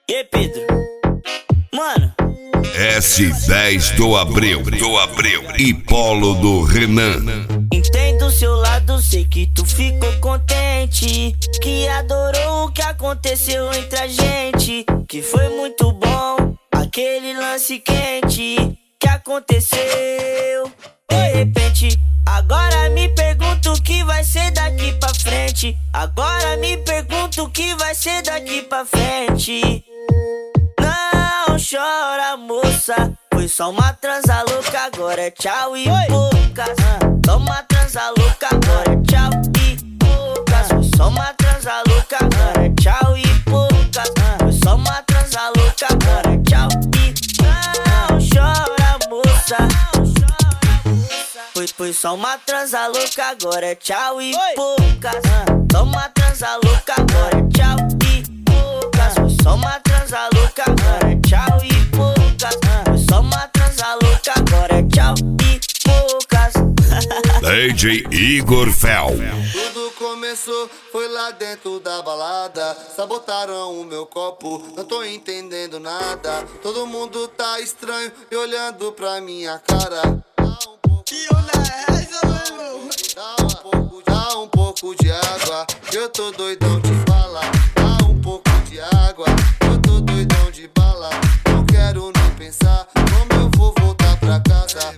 E Pedro? Mano, S10 do Abreu e Polo do Renan. entendo o seu lado, sei que tu ficou contente, que adorou o que aconteceu entre a gente, que foi muito bom, aquele lance quente que aconteceu. De repente, agora me pergunto o que vai ser daqui pra frente. Agora me pergunto o que vai ser daqui pra frente. Não chora, moça, foi só uma transa louca, agora é tchau e poucas. Só uma transa louca, agora é tchau e poucas. Foi só uma transa louca, agora é tchau e poucas. Foi só uma transa louca, agora é tchau e não chora, moça. Foi só uma transa louca, agora é tchau e poucas. Só uma transa louca, agora é tchau e poucas. Foi só uma transa louca, agora é tchau e poucas. Foi só uma transa louca, agora é tchau e poucas. DJ Igor Fel. Tudo começou, foi lá dentro da balada. Sabotaram o meu copo, não tô entendendo nada. Todo mundo tá estranho e olhando pra minha cara. Dá um pouco de água, que eu tô doidão de bala. Dá um pouco de água, eu tô doidão de bala. Não quero nem pensar como eu vou voltar pra casa.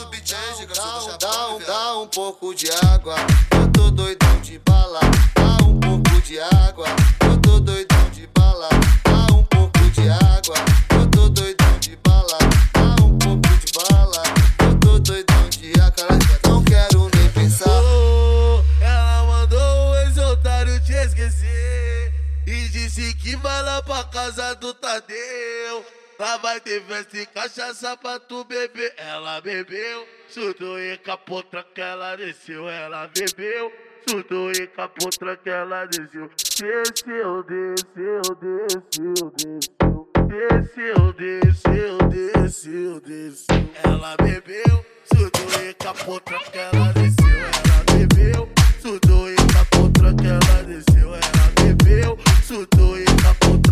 Dá um pouco de água, eu tô doidão de bala. Dá um pouco de água, eu tô doidão de bala. Dá um pouco de água, eu tô doidão de bala. Dá um pouco de bala, eu tô doidão de água. Não quero nem pensar. Ela mandou o ex-otário te esquecer e disse que vai lá pra casa do Tadeu. Lá vai ter festa e cachaça pra tu beber. Ela bebeu, surtou e capotra que ela desceu. Ela bebeu, surtou e capotra que ela desceu. Desceu, desceu, desceu, desceu. Desceu, desceu, desceu, desceu. Ela bebeu, surtou e capotra que ela desceu. Ela bebeu, surtou e capotra que ela desceu. Ela bebeu, surtou e capotra.